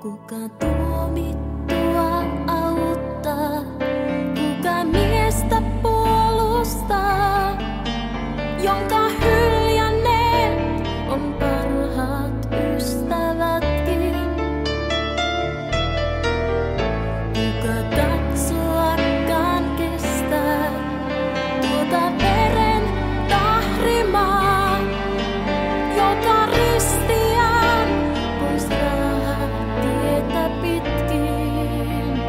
Kuka tuomittua auttaa, kuka miestä puolustaa, jonka hyljänneet on parhaat ystävätkin. Kuka katsoakaan kestää tuota veren tahrimaa, joka ristiään pois raahaa tietä pitkin.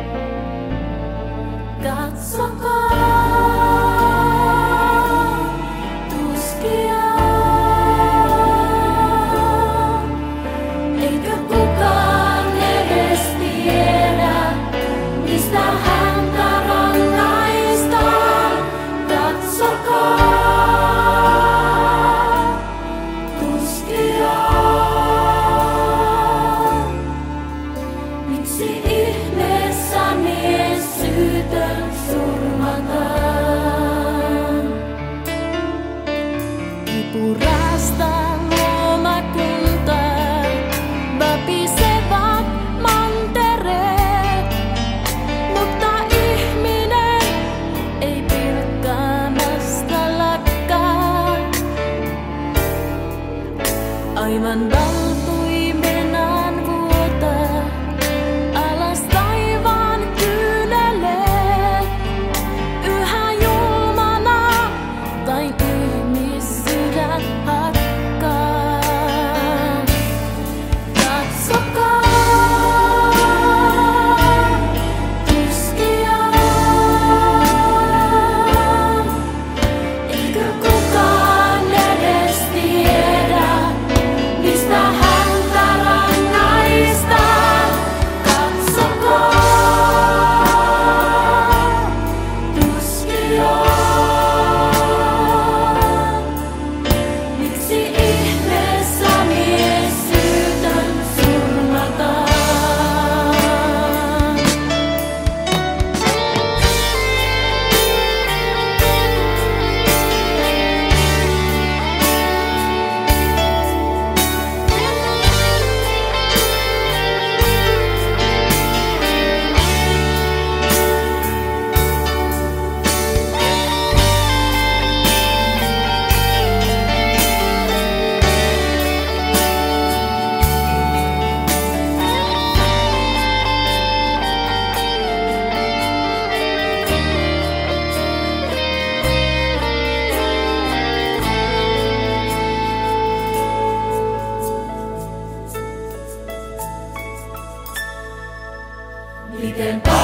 Katsokaa tuskiaan, eikä kukaan edes tiedä, mistä häntä rangaistaan. Katsokaa tuskiaan, miksi ihmeessä mies syytön surmataan? Kipurastaa luomakuntaa, vapisevat mantereet, mutta ihminen ei pilkkaamasta lakkaa. Aivan valtuimenaan vuotaa alas taivaan kyyneleet, yhä julmana vain ihmissydän hakkaa. Katsokaa tuskiaan, eikö kukaan edes tiedä, mistä häntä rangaistaan. Katsokaa tuskiaan, miksi ihmeessä mies syytön surmataan? Miten